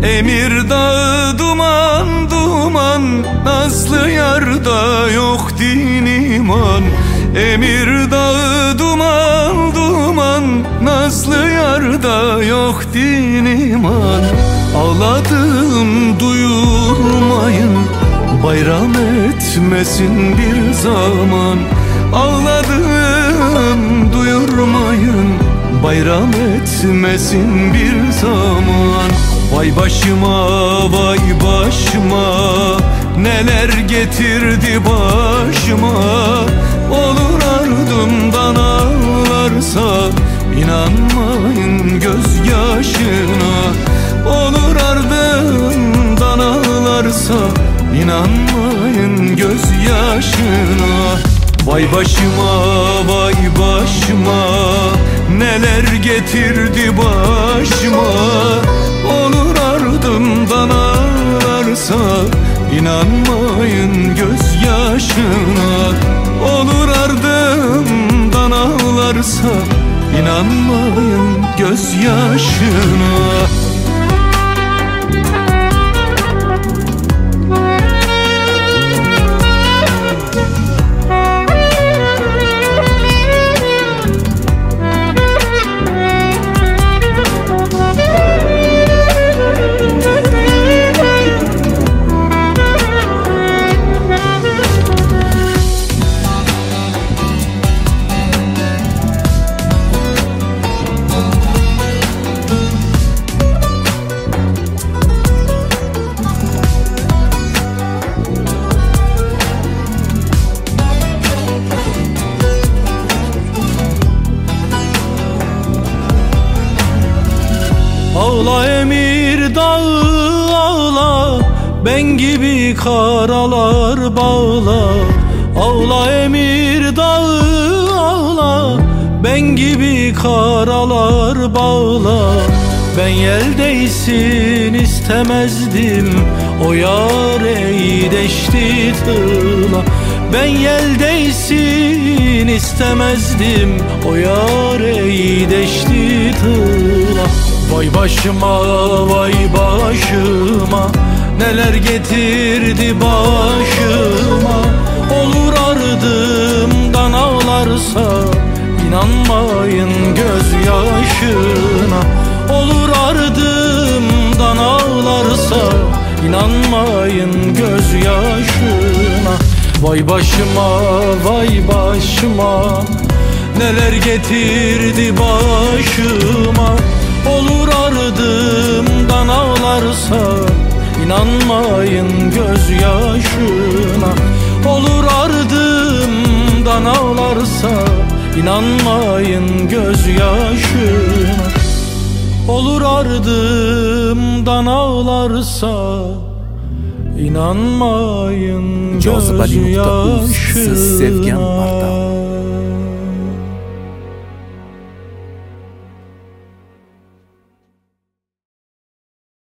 Emir dağı duman duman, nazlı yarda yok din iman. Emir dağı duman duman, nazlı yarda yok din iman. Ağladım duyulmayın, bayram etmesin bir zaman. Ağladım duyurmayın, bayram etmesin bir zaman. Vay başıma vay başıma, neler getirdi başıma. Olur ardımdan ağlarsa inanmayın gözyaşına. Olur ardımdan ağlarsa inanmayın gözyaşına. Vay başıma vay başıma, neler getirdi başıma. Olur ardımdan ağlarsa inanmayın gözyaşına. Olur ardımdan ağlarsa inanmayın gözyaşına. Ağla Emir dağı ağla, ben gibi karalar bağla. Ağla Emir dağı ağla, ben gibi karalar bağla. Ben yeldeysin istemezdim, o yar eydeşti tığla. Ben yeldeysin istemezdim, o yar eydeşti tığla. Vay başıma vay başıma, neler getirdi başıma. Olur ardımdan ağlarsa inanmayın gözyaşına. Olur ardımdan ağlarsa inanmayın gözyaşına. Vay başıma vay başıma, neler getirdi başıma. Olur ardımdan ağlarsa inanmayın gözyaşına. Olur ardımdan ağlarsa inanmayın gözyaşına. Olur ardımdan ağlarsa inanmayın gözyaşına. Sevgen Martal.